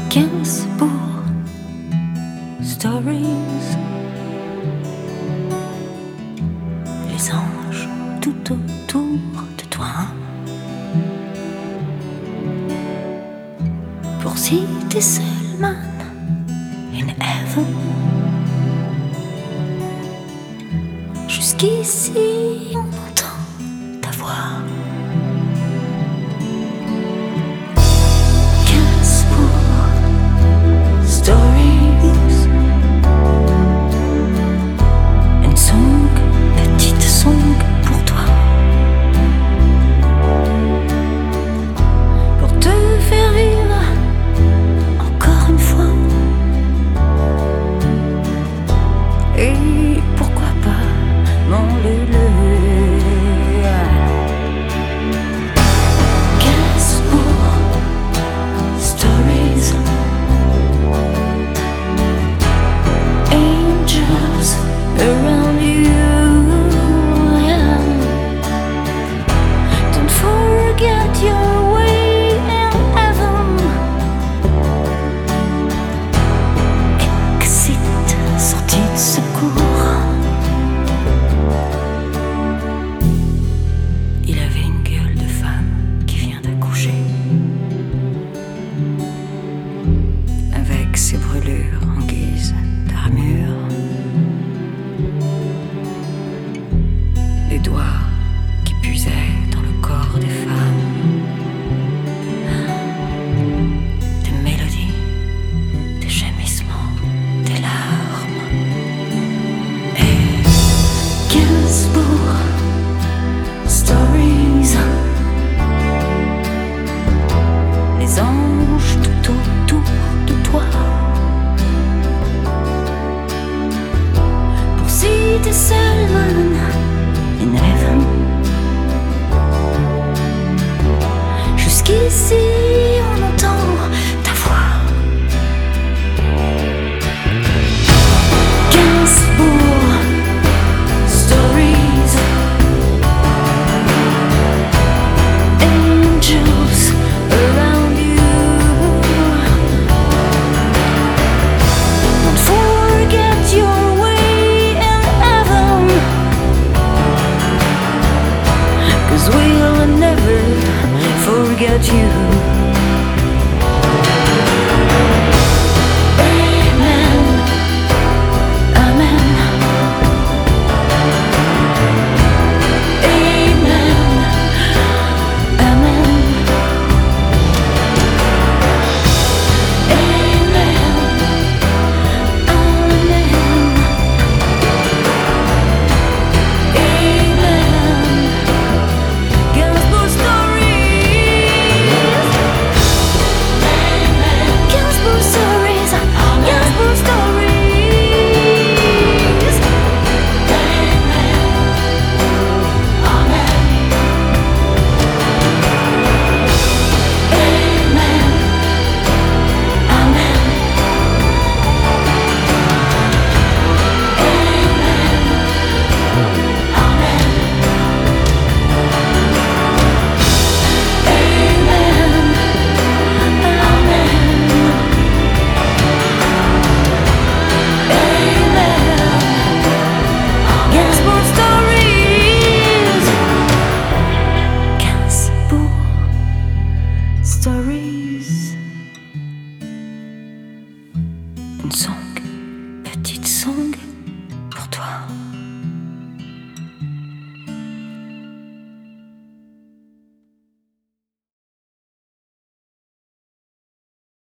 Gainsbourg Stories. Les anges tout autour de toi. Pour citer Selman in Heaven. Jusqu'ici on entend ta voix. Stories une song, petite song pour toi, pour te faire vivre encore une fois. Et pourquoi pas mon lulu. Gainsbourg Stories. Around you, yeah. Don't forget your way in heaven. Exit, sortie de secours. Il avait une gueule de femme qui vient d'accoucher, avec ses brûlures en guise d'armure. Les doigts qui puisaient dans le corps des femmes, des mélodies, des gémissements, des larmes. Et Gainsbourg Stories. Les anges tout autour de toi. Pour citer Selman in Heaven. Jusqu'ici on entend ta voix. Gainsbourg Stories. Angels around you. Don't forget your way in heaven. 'Cause we'll never forget you. Amen, amen. Amen, amen. Amen, amen. Gainsbourg Stories. Gainsbourg Stories. Gainsbourg Stories. Stories. Une sonde.